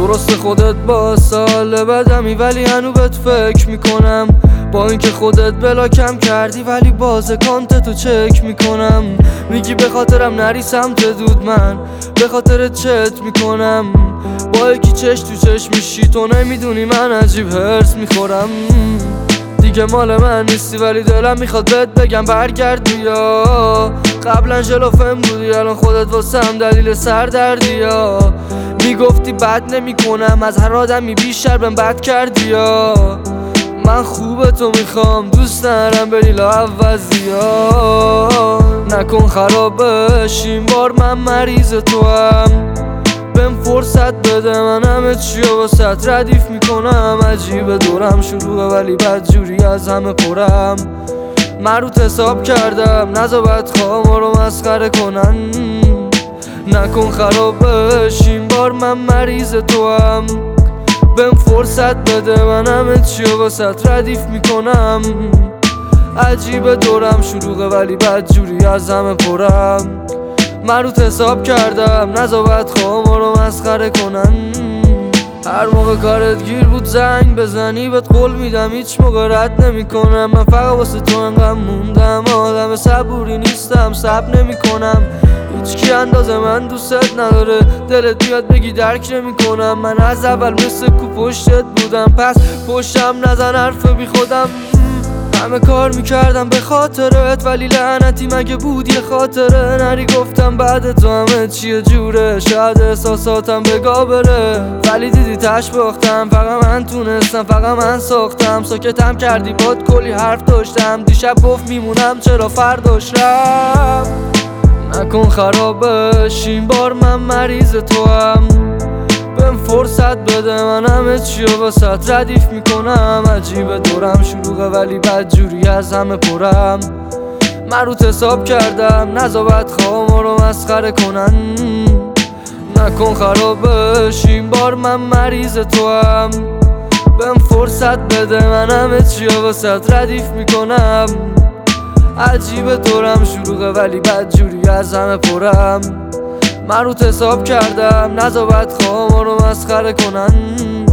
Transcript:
درست خودت با سال بدمی ولی هنو بهت فکر میکنم. با اینکه خودت بلاکم کردی ولی باز کانت تو چک میکنم. میگی به خاطرم نری سمت دود، من به خاطر چت میکنم. با یکی چش تو چش میشی تو نمیدونی من عجیب هرس میخورم. دیگه مال من نیستی ولی دلم میخواد بهت بگم برگردی یا قبلا جلوفم بودی الان خودت واسم دلیل سردردی یا میگفتی بد نمی کنم از هر آدمی بیشتر بهم بد کردی یا من خوب تو میخوام دوست ندارم بری لاعوضی یا نکن خراب بشیم بار من مریض تو هم بهم فرصت بده من همه چیو واسه ردیف میکنم. عجیبه دورم شروعه ولی بدجوری از همه پرم. من روت حساب کردم نزا بدخواه ما رو مسخره کنن. نکن خراب بشیم بار من مریض تو هم بهم فرصت بده من همه چیو واسه ردیف میکنم. عجیبه دورم شروعه ولی بدجوری از همه پرم. من روت حساب کردم نزا بدخواه ما رو مسخره کنن. هر موقع کارت گیر بود زنگ بزنی بهت قول میدم هیچ موقع رد نمی کنم. من فقط واسه تو انقدر موندم آدم صبوری نیستم صبر نمی کنم. هیچ کی اندازه من دوستت نداره دلت میاد بگی درک نمی کنم. من از اول مثل کو پشتت بودم پس پشتم نزن حرف بی خودم. همه کار میکردم به خاطرت ولی لعنتی مگه بود یه خاطره. نری گفتم بعد تو همه چیه جوره شاید احساساتم بگا بره ولی دیدی تش باختم. فقط من تونستم فقط من ساختم ساکتم کردی باد کلی حرف داشتم. دیشب گفت میمونم چرا فرداش رفت. نکن خراب بشیم بار من مریض تو هم بهم فرصت بده من همه چیو واسه ردیف میکنم. عجیبه دورم شلوغه ولی بدجوری از همه پرم. من روت حساب کردم نزا بدخواه ما رو مسخره کنن. نکن خراب بشیم بار من مریض تو هم بهم فرصت بده من همه چیو واسه ردیف میکنم. عجیبه دورم شلوغه ولی بدجوری از همه پرم. من روت حساب کردم نزا بدخواه ما رو مسخره کنن.